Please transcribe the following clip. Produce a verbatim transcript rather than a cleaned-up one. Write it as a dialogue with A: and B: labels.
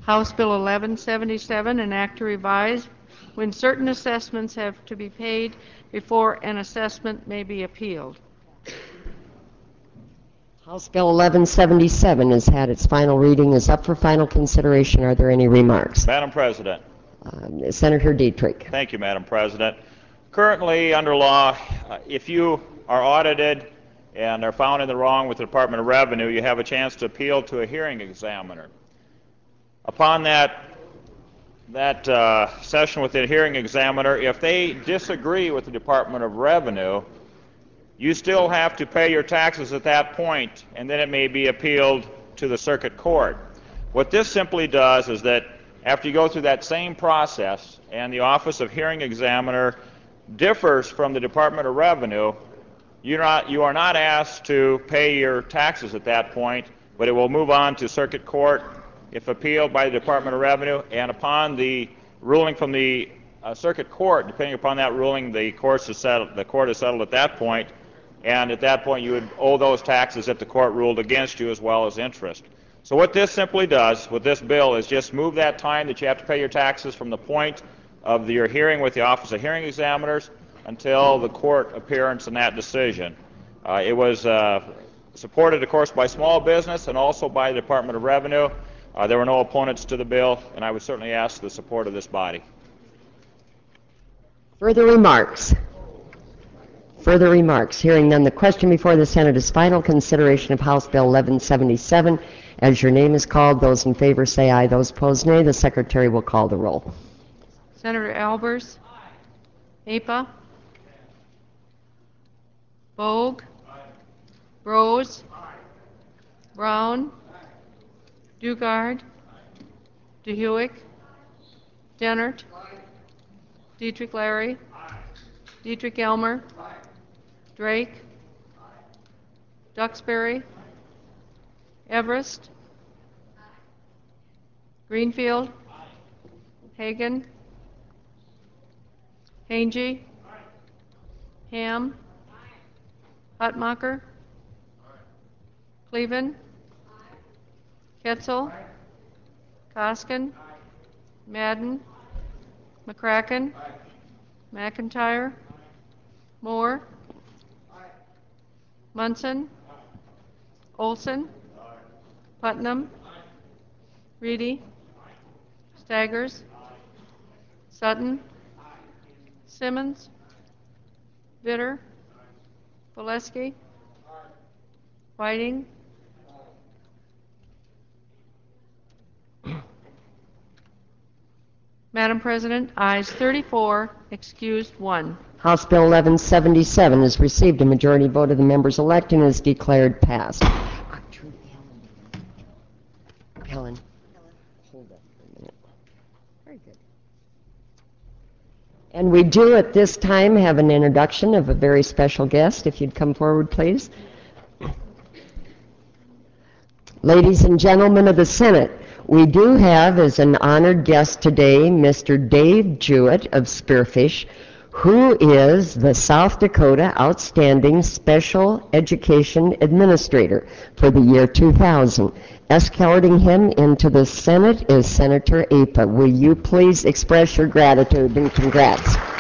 A: House Bill eleven seventy-seven, an act to revise when certain assessments have to be paid before an assessment may be appealed.
B: House Bill eleven seventy-seven has had its final reading, is up for final consideration. Are there any remarks?
C: Madam President.
B: Um, Senator Dietrich.
C: Thank you, Madam President. Currently, under law, uh, if you are audited and are found in the wrong with the Department of Revenue, you have a chance to appeal to a hearing examiner. Upon that, that uh, session with the hearing examiner, if they disagree with the Department of Revenue, you still have to pay your taxes at that point, and then it may be appealed to the circuit court. What this simply does is that after you go through that same process and the Office of Hearing Examiner differs from the Department of Revenue, you're not, you are not asked to pay your taxes at that point, but it will move on to circuit court if appealed by the Department of Revenue, and upon the ruling from the uh, circuit court, depending upon that ruling, the, courts is settled, the court is settled at that point, and at that point you would owe those taxes that the court ruled against you as well as interest. So what this simply does with this bill is just move that time that you have to pay your taxes from the point of the, your hearing with the Office of Hearing Examiners until the court appearance in that decision. Uh, it was uh, supported, of course, by small business and also by the Department of Revenue. Uh, there were no opponents to the bill, and I would certainly ask the support of this body.
B: Further remarks? Further remarks? Hearing none, the question before the Senate is final consideration of House Bill eleven seventy-seven. As your name is called, those in favor say aye, those opposed nay. The Secretary will call the roll.
A: Senator Albers? Aye. Apa? Bogue? Aye. Rose? Aye. Brown? Aye. Dugard? Aye. DeHuick? Dennert? Aye. Dietrich Larry? Aye. Dietrich Elmer? Aye. Drake? Aye. Duxbury? Aye. Everest? Aye. Greenfield? Aye. Hagan? Hange? Aye. Ham? Aye. Hutmacher? Aye. Cleven? Aye. Ketzel? Aye. Koskin? Aye. Madden? Aye. McCracken? Aye. McIntyre? Aye. Moore? Aye. Munson? Aye. Olson? Aye. Putnam? Aye. Reedy? Aye. Staggers? Aye. Sutton? Aye. Simmons? Aye. Vitter? Aye. Valesky? Aye. Whiting? Aye. Madam President, ayes thirty-four, excused one.
B: House Bill eleven seventy-seven has received a majority vote of the members elect and is declared passed. Helen. Hold up for a minute. Very good. And we do at this time have an introduction of a very special guest. If you'd come forward, please. Ladies and gentlemen of the Senate, we do have as an honored guest today Mister Dave Jewett of Spearfish, who is the South Dakota Outstanding Special Education Administrator for the year two thousand. Escorting him into the Senate is Senator Apa. Will you please express your gratitude and congrats?